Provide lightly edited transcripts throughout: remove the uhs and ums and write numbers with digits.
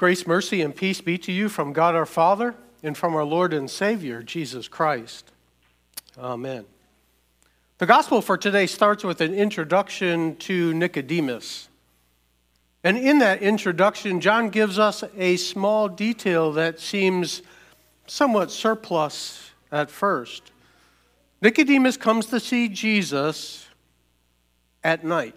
Grace, mercy, and peace be to you from God our Father and from our Lord and Savior, Jesus Christ. Amen. The gospel for today starts with an introduction to Nicodemus. And in that introduction, John gives us a small detail that seems somewhat surplus at first. Nicodemus comes to see Jesus at night.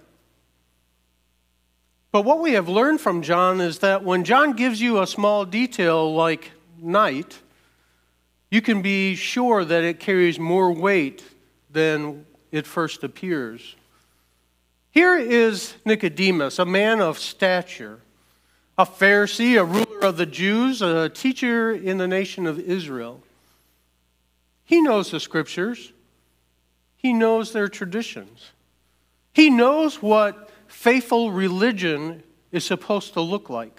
But what we have learned from John is that when John gives you a small detail like night, you can be sure that it carries more weight than it first appears. Here is Nicodemus, a man of stature, a Pharisee, a ruler of the Jews, a teacher in the nation of Israel. He knows the scriptures. He knows their traditions. He knows what faithful religion is supposed to look like.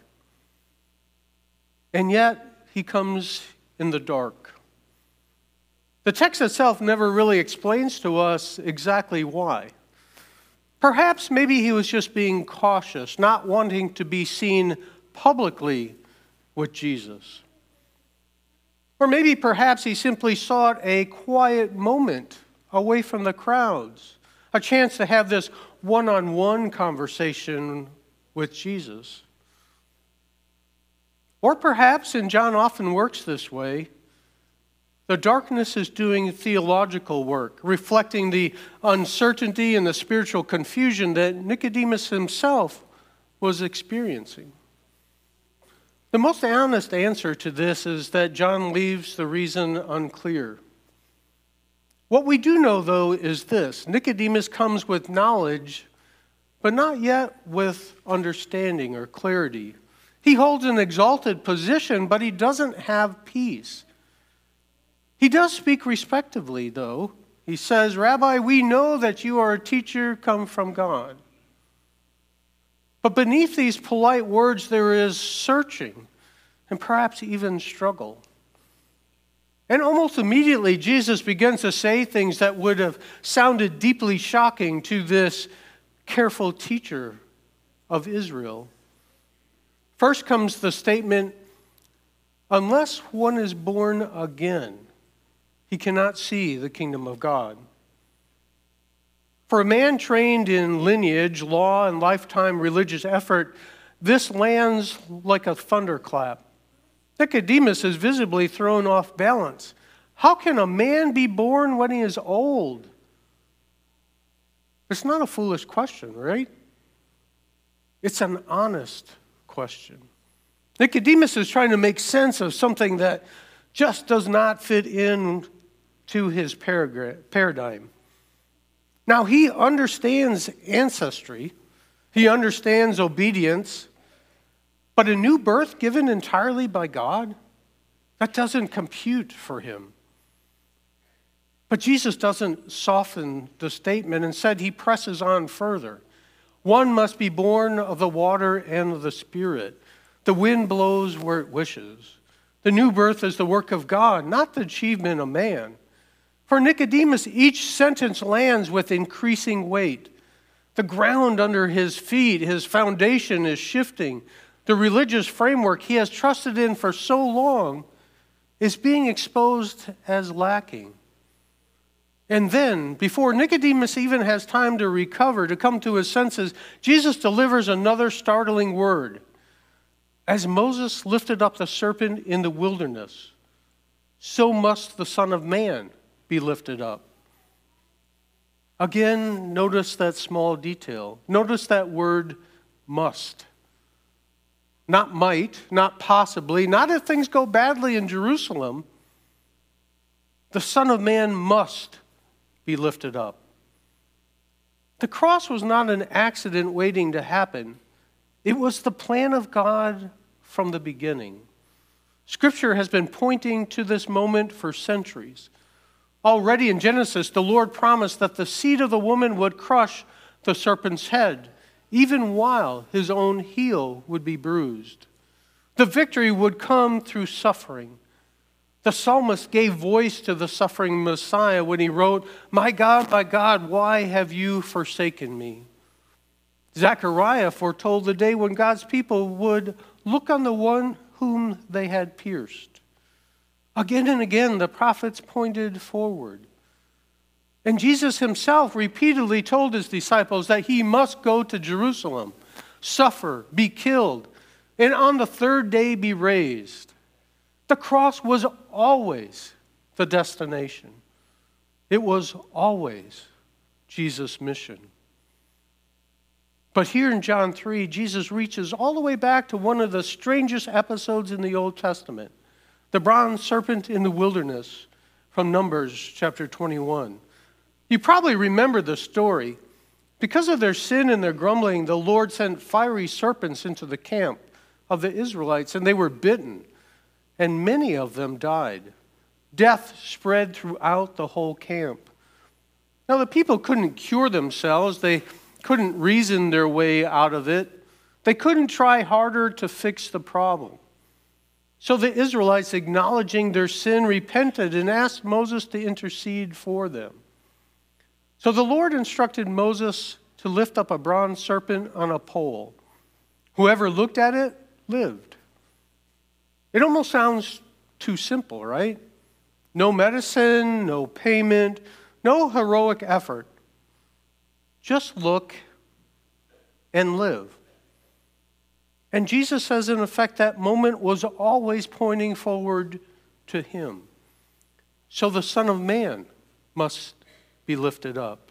And yet, he comes in the dark. The text itself never really explains to us exactly why. Perhaps maybe he was just being cautious, not wanting to be seen publicly with Jesus. Or maybe perhaps he simply sought a quiet moment away from the crowds, a chance to have this one-on-one conversation with Jesus. Or perhaps, and John often works this way, the darkness is doing theological work, reflecting the uncertainty and the spiritual confusion that Nicodemus himself was experiencing. The most honest answer to this is that John leaves the reason unclear. What we do know, though, is this: Nicodemus comes with knowledge, but not yet with understanding or clarity. He holds an exalted position, but he doesn't have peace. He does speak respectively, though. He says, "Rabbi, we know that you are a teacher come from God." But beneath these polite words, there is searching and perhaps even struggle. And almost immediately, Jesus begins to say things that would have sounded deeply shocking to this careful teacher of Israel. First comes the statement, "Unless one is born again, he cannot see the kingdom of God." For a man trained in lineage, law, and lifetime religious effort, this lands like a thunderclap. Nicodemus is visibly thrown off balance. How can a man be born when he is old? It's not a foolish question, right? It's an honest question. Nicodemus is trying to make sense of something that just does not fit in to his paradigm. Now, he understands ancestry. He understands obedience. But a new birth given entirely by God, that doesn't compute for him. But Jesus doesn't soften the statement. Instead, he presses on further. One must be born of the water and of the Spirit. The wind blows where it wishes. The new birth is the work of God, not the achievement of man. For Nicodemus, each sentence lands with increasing weight. The ground under his feet, his foundation is shifting. The religious framework he has trusted in for so long is being exposed as lacking. And then, before Nicodemus even has time to recover, to come to his senses, Jesus delivers another startling word. As Moses lifted up the serpent in the wilderness, so must the Son of Man be lifted up. Again, notice that small detail. Notice that word must. Not might, not possibly, not if things go badly in Jerusalem. The Son of Man must be lifted up. The cross was not an accident waiting to happen. It was the plan of God from the beginning. Scripture has been pointing to this moment for centuries. Already in Genesis, the Lord promised that the seed of the woman would crush the serpent's head, even while his own heel would be bruised. The victory would come through suffering. The psalmist gave voice to the suffering Messiah when he wrote, my God, why have you forsaken me?" Zechariah foretold the day when God's people would look on the one whom they had pierced. Again and again, the prophets pointed forward. And Jesus himself repeatedly told his disciples that he must go to Jerusalem, suffer, be killed, and on the third day be raised. The cross was always the destination. It was always Jesus' mission. But here in John 3, Jesus reaches all the way back to one of the strangest episodes in the Old Testament, the bronze serpent in the wilderness from Numbers chapter 21. You probably remember the story. Because of their sin and their grumbling, the Lord sent fiery serpents into the camp of the Israelites, and they were bitten, and many of them died. Death spread throughout the whole camp. Now, the people couldn't cure themselves. They couldn't reason their way out of it. They couldn't try harder to fix the problem. So the Israelites, acknowledging their sin, repented and asked Moses to intercede for them. So the Lord instructed Moses to lift up a bronze serpent on a pole. Whoever looked at it lived. It almost sounds too simple, right? No medicine, no payment, no heroic effort. Just look and live. And Jesus says, in effect, that moment was always pointing forward to him. So the Son of Man must be lifted up.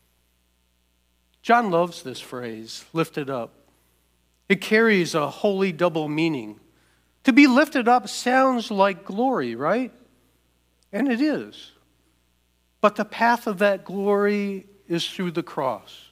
John loves this phrase, lifted up. It carries a holy double meaning. To be lifted up sounds like glory, right? And it is. But the path of that glory is through the cross.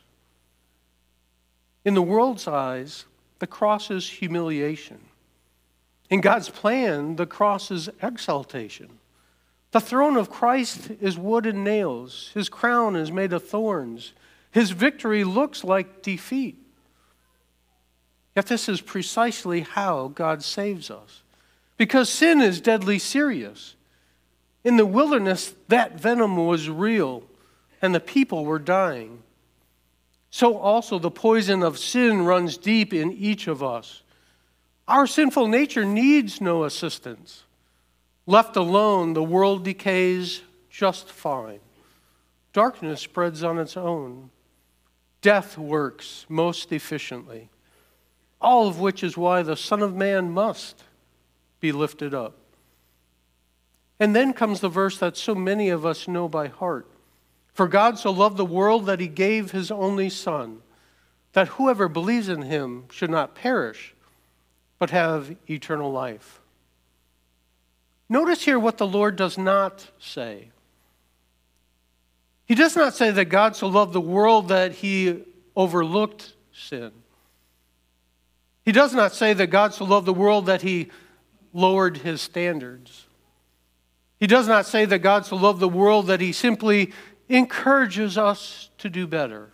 In the world's eyes, the cross is humiliation. In God's plan, the cross is exaltation. The throne of Christ is wood and nails. His crown is made of thorns. His victory looks like defeat. Yet this is precisely how God saves us. Because sin is deadly serious. In the wilderness, that venom was real, and the people were dying. So also the poison of sin runs deep in each of us. Our sinful nature needs no assistance. Left alone, the world decays just fine. Darkness spreads on its own. Death works most efficiently. All of which is why the Son of Man must be lifted up. And then comes the verse that so many of us know by heart. For God so loved the world that he gave his only Son, that whoever believes in him should not perish, but have eternal life. Notice here what the Lord does not say. He does not say that God so loved the world that he overlooked sin. He does not say that God so loved the world that he lowered his standards. He does not say that God so loved the world that he simply encourages us to do better.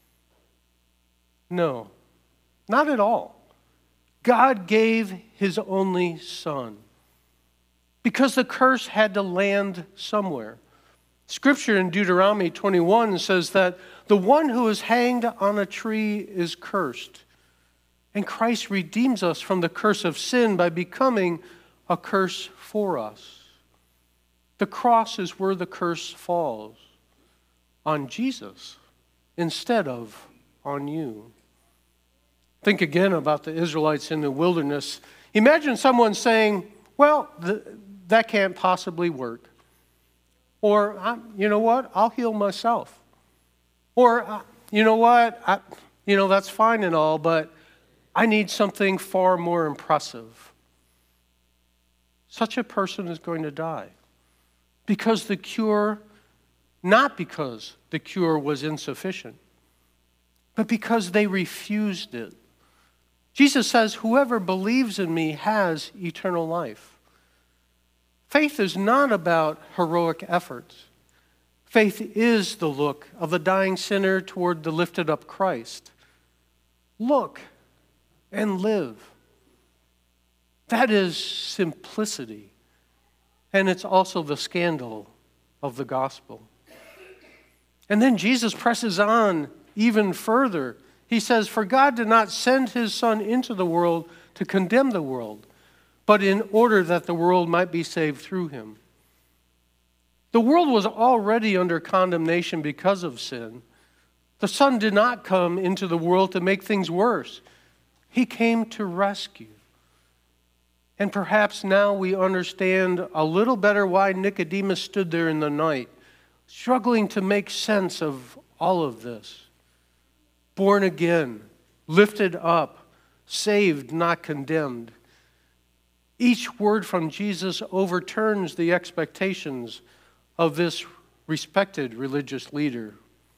No, not at all. God gave his only Son because the curse had to land somewhere. Scripture in Deuteronomy 21 says that the one who is hanged on a tree is cursed. And Christ redeems us from the curse of sin by becoming a curse for us. The cross is where the curse falls, on Jesus instead of on you. Think again about the Israelites in the wilderness. Imagine someone saying, well, that can't possibly work. Or, you know what, I'll heal myself. Or, you know what, that's fine and all, but I need something far more impressive. Such a person is going to die. Because the cure, not because the cure was insufficient, but because they refused it. Jesus says, whoever believes in me has eternal life. Faith is not about heroic efforts. Faith is the look of the dying sinner toward the lifted up Christ. Look and live. That is simplicity. And it's also the scandal of the gospel. And then Jesus presses on even further. He says, for God did not send his Son into the world to condemn the world, but in order that the world might be saved through him. The world was already under condemnation because of sin. The Son did not come into the world to make things worse. He came to rescue. And perhaps now we understand a little better why Nicodemus stood there in the night, struggling to make sense of all of this. Born again, lifted up, saved, not condemned. Each word from Jesus overturns the expectations of this respected religious leader.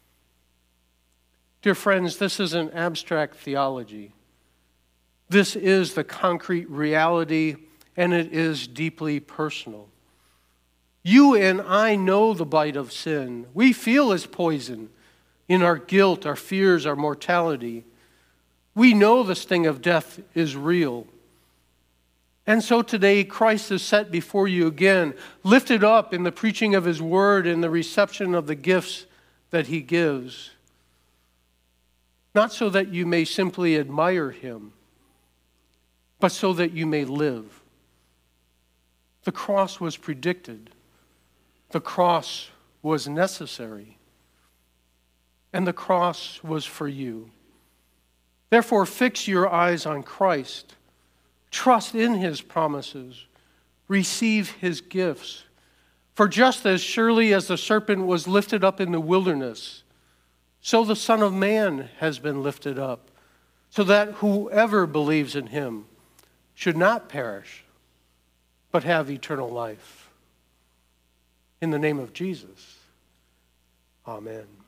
Dear friends, this isn't abstract theology. This is the concrete reality, and it is deeply personal. You and I know the bite of sin. We feel its poison in our guilt, our fears, our mortality. We know the sting of death is real. And so today, Christ is set before you again, lifted up in the preaching of his word and the reception of the gifts that he gives. Not so that you may simply admire him, but so that you may live. The cross was predicted. The cross was necessary. And the cross was for you. Therefore, fix your eyes on Christ. Trust in his promises. Receive his gifts. For just as surely as the serpent was lifted up in the wilderness, so the Son of Man has been lifted up, so that whoever believes in him should not perish, but have eternal life. In the name of Jesus, amen.